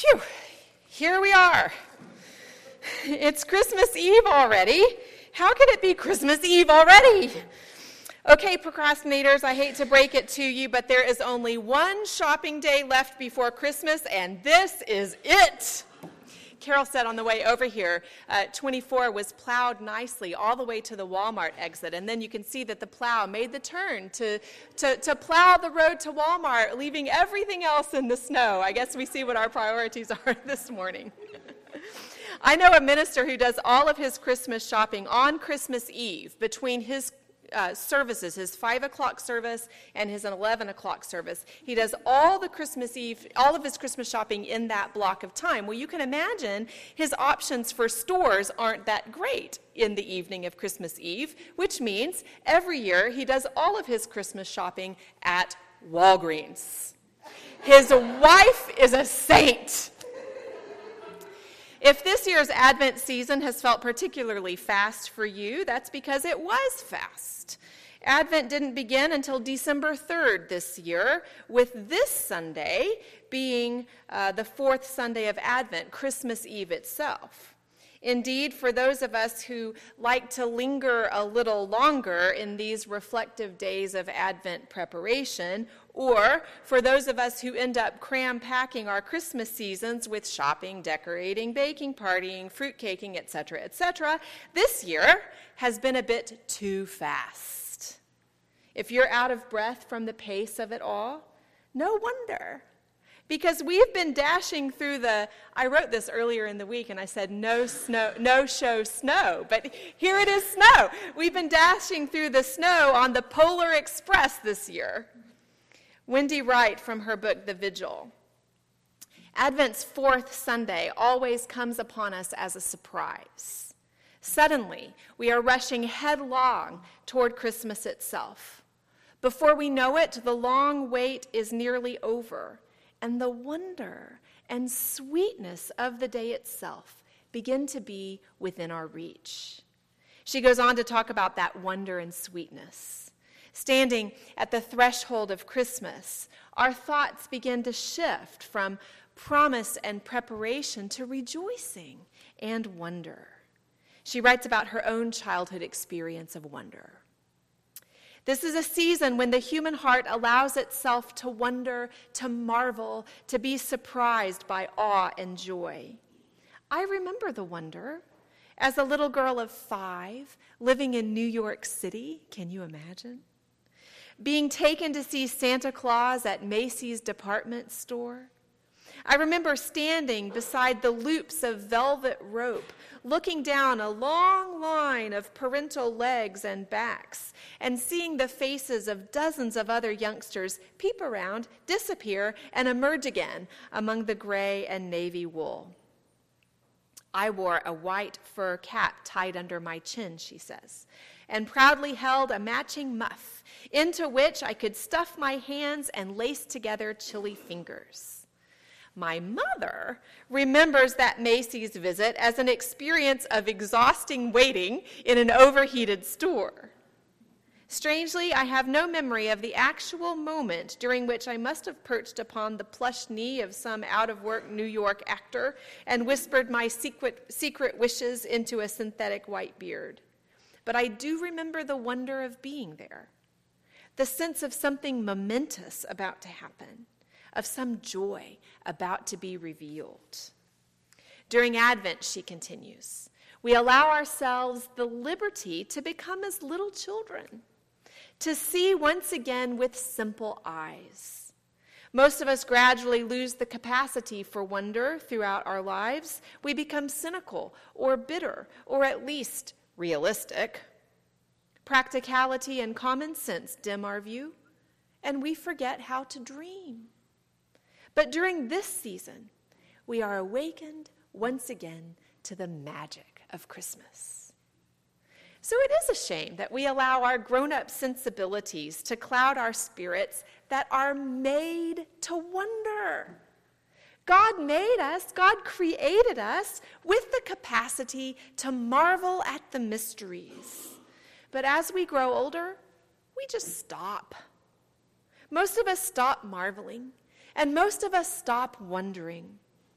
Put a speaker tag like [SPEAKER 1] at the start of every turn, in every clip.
[SPEAKER 1] Phew, here we are. It's Christmas Eve already. How can it be Christmas Eve already? Okay, procrastinators, I hate to break it to you, but there is only one shopping day left before Christmas, and this is it. Carol said on the way over here, 24 was plowed nicely all the way to the Walmart exit, and then you can see that the plow made the turn to plow the road to Walmart, leaving everything else in the snow. I guess we see what our priorities are this morning. I know a minister who does all of his Christmas shopping on Christmas Eve between his services, his 5 o'clock service and his 11 o'clock service. He does all of his Christmas shopping in that block of time. Well, you can imagine his options for stores aren't that great in the evening of Christmas Eve, which means every year he does all of his Christmas shopping at Walgreens. His wife is a saint. If this year's Advent season has felt particularly fast for you, that's because it was fast. Advent didn't begin until December 3rd this year, with this Sunday being the fourth Sunday of Advent, Christmas Eve itself. Indeed, for those of us who like to linger a little longer in these reflective days of Advent preparation, or for those of us who end up cram-packing our Christmas seasons with shopping, decorating, baking, partying, fruit-caking, etc., this year has been a bit too fast. If you're out of breath from the pace of it all, no wonder. Because we've been dashing through I wrote this earlier in the week and I said no show snow, but here it is snow. We've been dashing through the snow on the Polar Express this year. Wendy Wright from her book, The Vigil. Advent's fourth Sunday always comes upon us as a surprise. Suddenly, we are rushing headlong toward Christmas itself. Before we know it, the long wait is nearly over, and the wonder and sweetness of the day itself begin to be within our reach. She goes on to talk about that wonder and sweetness. Standing at the threshold of Christmas, our thoughts begin to shift from promise and preparation to rejoicing and wonder. She writes about her own childhood experience of wonder. This is a season when the human heart allows itself to wonder, to marvel, to be surprised by awe and joy. I remember the wonder. As a little girl of 5, living in New York City, can you imagine? Being taken to see Santa Claus at Macy's department store. I remember standing beside the loops of velvet rope, looking down a long line of parental legs and backs, and seeing the faces of dozens of other youngsters peep around, disappear, and emerge again among the gray and navy wool. I wore a white fur cap tied under my chin, she says, and proudly held a matching muff into which I could stuff my hands and lace together chilly fingers. My mother remembers that Macy's visit as an experience of exhausting waiting in an overheated store. Strangely, I have no memory of the actual moment during which I must have perched upon the plush knee of some out-of-work New York actor and whispered my secret wishes into a synthetic white beard. But I do remember the wonder of being there, the sense of something momentous about to happen, of some joy about to be revealed. During Advent, she continues, we allow ourselves the liberty to become as little children, to see once again with simple eyes. Most of us gradually lose the capacity for wonder throughout our lives. We become cynical or bitter or at least realistic. Practicality and common sense dim our view, and we forget how to dream. But during this season, we are awakened once again to the magic of Christmas. So it is a shame that we allow our grown-up sensibilities to cloud our spirits that are made to wonder. God made us, God created us with the capacity to marvel at the mysteries. But as we grow older, we just stop. Most of us stop marveling. And most of us stop wondering.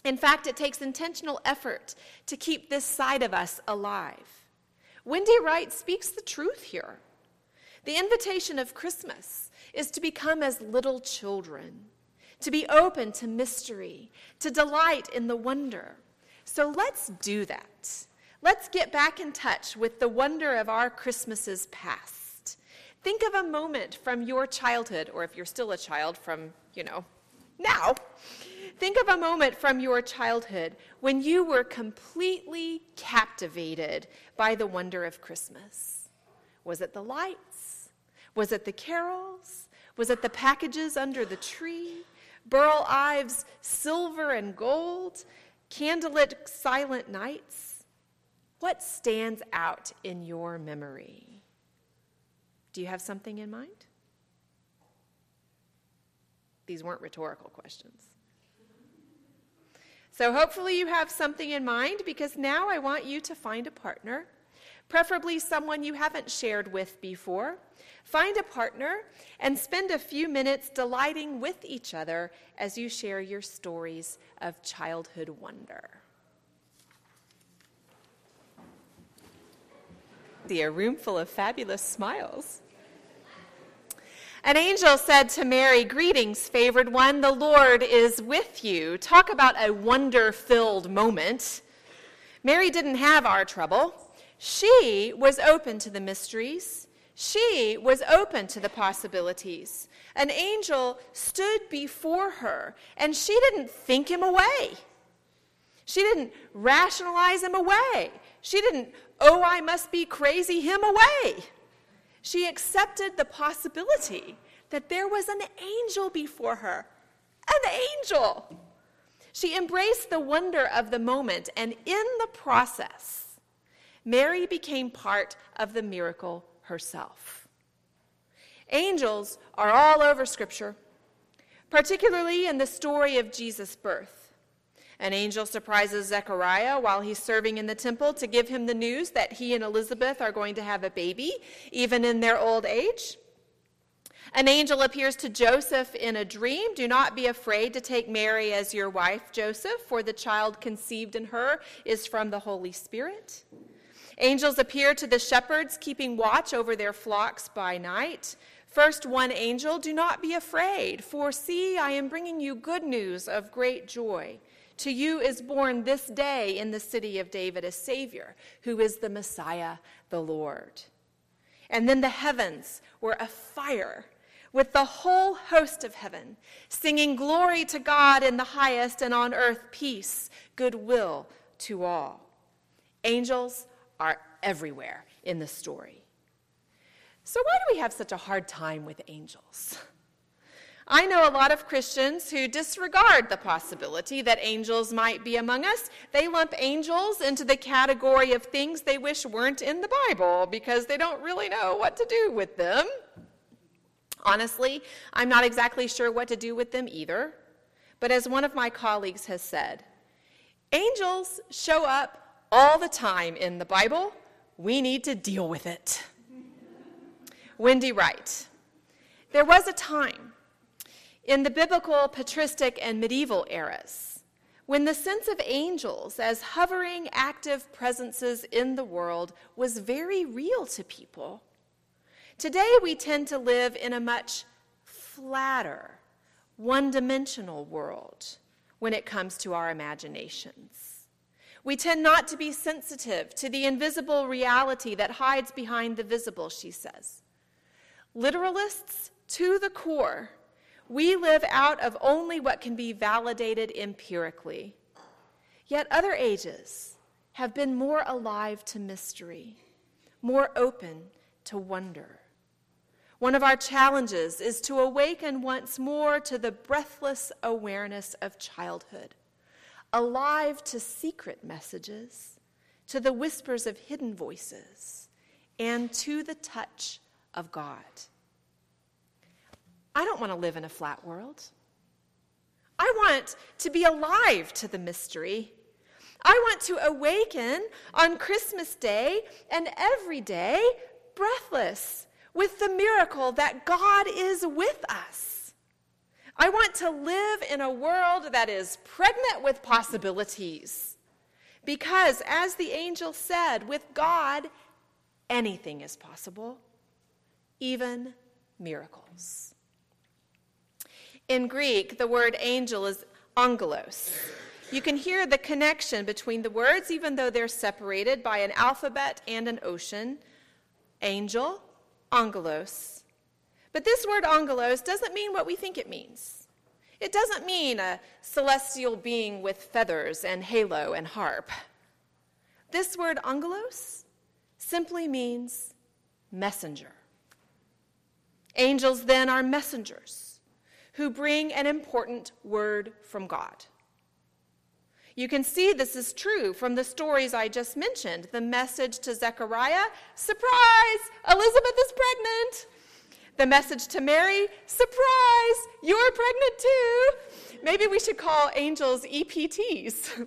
[SPEAKER 1] In fact, it takes intentional effort to keep this side of us alive. Wendy Wright speaks the truth here. The invitation of Christmas is to become as little children, to be open to mystery, to delight in the wonder. So let's do that. Let's get back in touch with the wonder of our Christmases past. Think of a moment from your childhood, or if you're still a child, from, now. Think of a moment from your childhood when you were completely captivated by the wonder of Christmas. Was it the lights? Was it the carols? Was it the packages under the tree? Burl Ives' silver and gold? Candlelit silent nights? What stands out in your memory? Do you have something in mind? These weren't rhetorical questions. So hopefully you have something in mind, because now I want you to find a partner, preferably someone you haven't shared with before. Find a partner and spend a few minutes delighting with each other as you share your stories of childhood wonder. A room full of fabulous smiles. An angel said to Mary, "Greetings, favored one, the Lord is with you." Talk about a wonder-filled moment. Mary didn't have our trouble. She was open to the mysteries. She was open to the possibilities. An angel stood before her, and she didn't think him away. She didn't rationalize him away. She didn't, I must be crazy him away. She accepted the possibility that there was an angel before her. An angel! She embraced the wonder of the moment, and in the process, Mary became part of the miracle herself. Angels are all over Scripture, particularly in the story of Jesus' birth. An angel surprises Zechariah while he's serving in the temple to give him the news that he and Elizabeth are going to have a baby, even in their old age. An angel appears to Joseph in a dream. "Do not be afraid to take Mary as your wife, Joseph, for the child conceived in her is from the Holy Spirit." Angels appear to the shepherds keeping watch over their flocks by night. First, one angel, "Do not be afraid, for see, I am bringing you good news of great joy. To you is born this day in the city of David a Savior, who is the Messiah, the Lord." And then the heavens were afire with the whole host of heaven, singing glory to God in the highest, and on earth peace, goodwill to all. Angels are everywhere in the story. So why do we have such a hard time with angels? I know a lot of Christians who disregard the possibility that angels might be among us. They lump angels into the category of things they wish weren't in the Bible because they don't really know what to do with them. Honestly, I'm not exactly sure what to do with them either. But as one of my colleagues has said, angels show up all the time in the Bible. We need to deal with it. Wendy Wright. There was a time in the biblical, patristic, and medieval eras when the sense of angels as hovering, active presences in the world was very real to people. Today, we tend to live in a much flatter, one-dimensional world when it comes to our imaginations. We tend not to be sensitive to the invisible reality that hides behind the visible, she says. Literalists to the core, we live out of only what can be validated empirically. Yet other ages have been more alive to mystery, more open to wonder. One of our challenges is to awaken once more to the breathless awareness of childhood, alive to secret messages, to the whispers of hidden voices, and to the touch of God. I don't want to live in a flat world. I want to be alive to the mystery. I want to awaken on Christmas Day and every day, breathless, with the miracle that God is with us. I want to live in a world that is pregnant with possibilities. Because, as the angel said, with God, anything is possible, even miracles. In Greek, the word angel is angelos. You can hear the connection between the words, even though they're separated by an alphabet and an ocean. Angel, angelos. But this word angelos doesn't mean what we think it means. It doesn't mean a celestial being with feathers and halo and harp. This word angelos simply means messenger. Angels then are messengers who bring an important word from God. You can see this is true from the stories I just mentioned. The message to Zechariah, surprise, Elizabeth is pregnant. The message to Mary, surprise, you're pregnant too. Maybe we should call angels EPTs.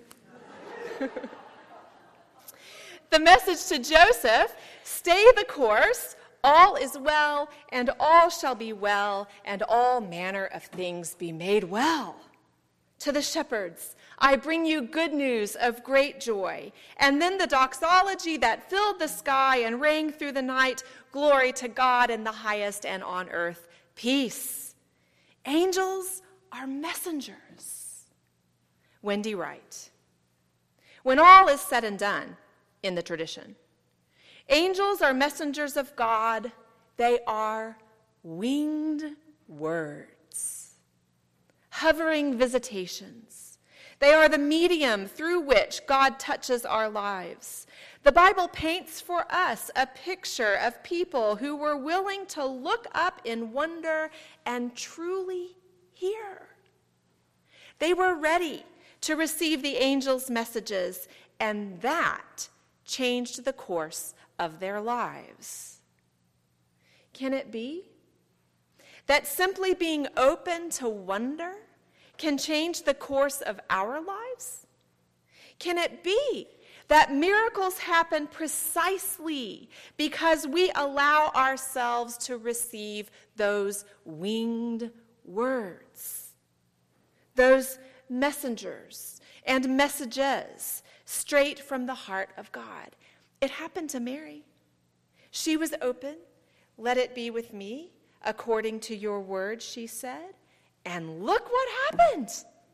[SPEAKER 1] The message to Joseph, stay the course, all is well, and all shall be well, and all manner of things be made well. To the shepherds, I bring you good news of great joy. And then the doxology that filled the sky and rang through the night, glory to God in the highest, and on earth, peace. Angels are messengers. Wendy Wright. When all is said and done in the tradition, angels are messengers of God. They are winged words, hovering visitations. They are the medium through which God touches our lives. The Bible paints for us a picture of people who were willing to look up in wonder and truly hear. They were ready to receive the angel's messages, and that changed the course of their lives. Can it be that simply being open to wonder can change the course of our lives? Can it be that miracles happen precisely because we allow ourselves to receive those winged words, those messengers and messages straight from the heart of God? It happened to Mary. She was open. Let it be with me according to your word, she said. And look what happened.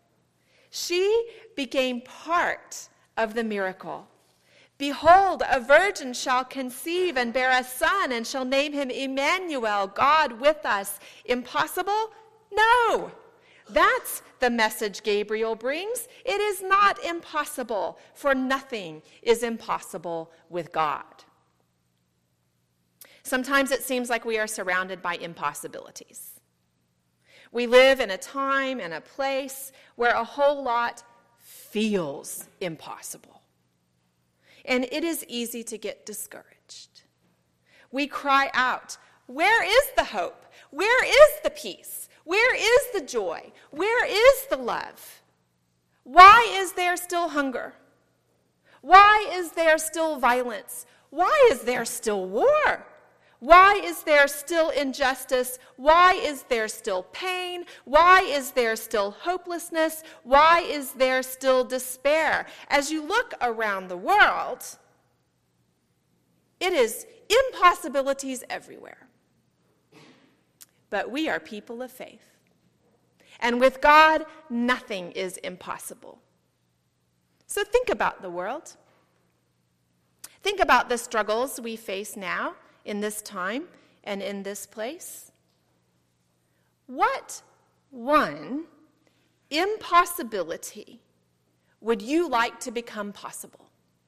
[SPEAKER 1] She became part of the miracle. Behold, a virgin shall conceive and bear a son, and shall name him Emmanuel, God with us. Impossible? No. That's the message Gabriel brings. It is not impossible, for nothing is impossible with God. Sometimes it seems like we are surrounded by impossibilities. We live in a time and a place where a whole lot feels impossible. And it is easy to get discouraged. We cry out, where is the hope? Where is the peace? Where is the joy? Where is the love? Why is there still hunger? Why is there still violence? Why is there still war? Why is there still injustice? Why is there still pain? Why is there still hopelessness? Why is there still despair? As you look around the world, it is impossibilities everywhere. But we are people of faith. And with God, nothing is impossible. So think about the world. Think about the struggles we face now, in this time and in this place. What one impossibility would you like to become possible?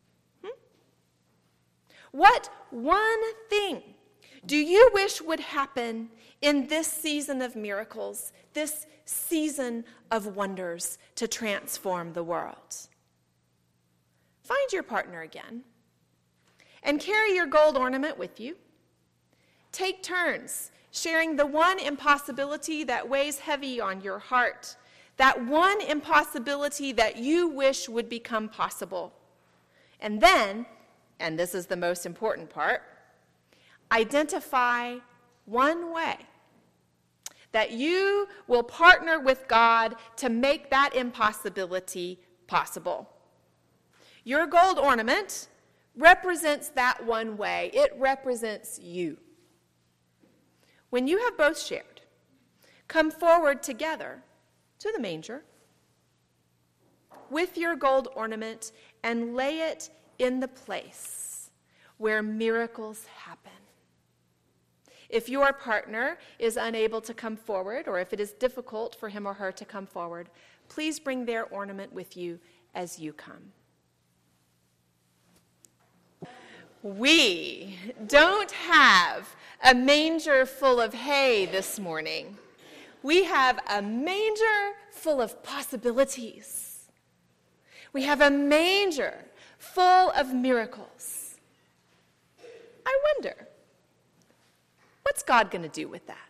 [SPEAKER 1] What one thing do you wish would happen in this season of miracles, this season of wonders to transform the world? Find your partner again and carry your gold ornament with you. Take turns sharing the one impossibility that weighs heavy on your heart, that one impossibility that you wish would become possible. And then, and this is the most important part, identify one way that you will partner with God to make that impossibility possible. Your gold ornament represents that one way. It represents you. When you have both shared, come forward together to the manger with your gold ornament and lay it in the place where miracles happen. If your partner is unable to come forward, or if it is difficult for him or her to come forward, please bring their ornament with you as you come. We don't have a manger full of hay this morning. We have a manger full of possibilities. We have a manger full of miracles. I wonder, what's God going to do with that?